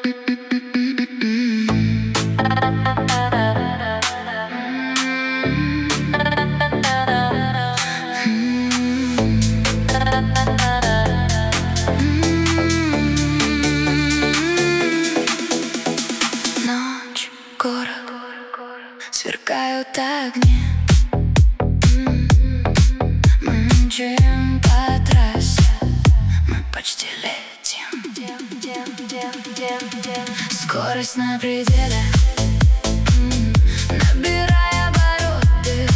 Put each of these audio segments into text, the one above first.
Ночь, город, сверкают огни. Мы мчим по трассе, мы почти летим. Скорость на пределе, набирая обороты.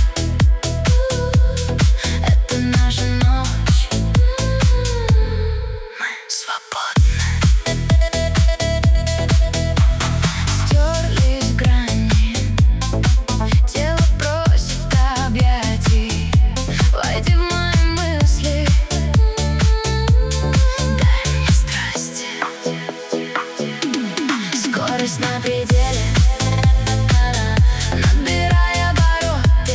Это наша ночь, мы свободны. Стерлись грани, тело просит объятий. Войди в мои мысли, дай мне страсти. Скорость на пределе, набирай обороты.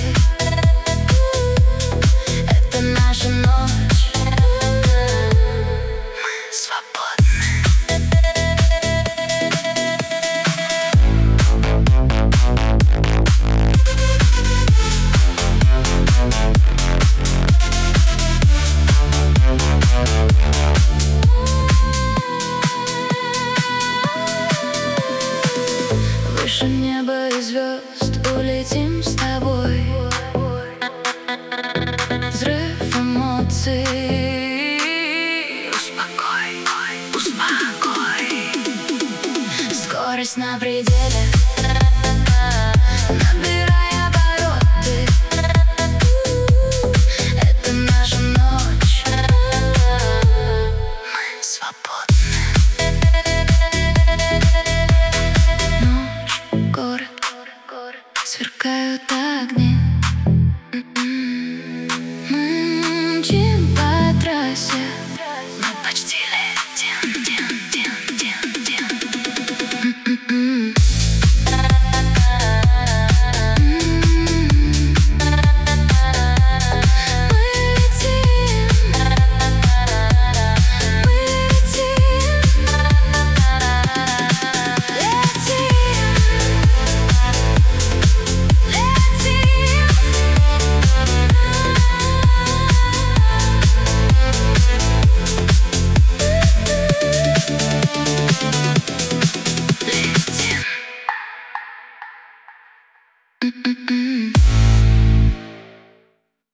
Это наша ночь, мы свободны. Выше неба и звезд улетим с тобой. Взрыв эмоций. Успокой, успокой. Скорость на пределе, набирай обороты. Это наша ночь, мы свободны. Ночь, город, сверкают огни.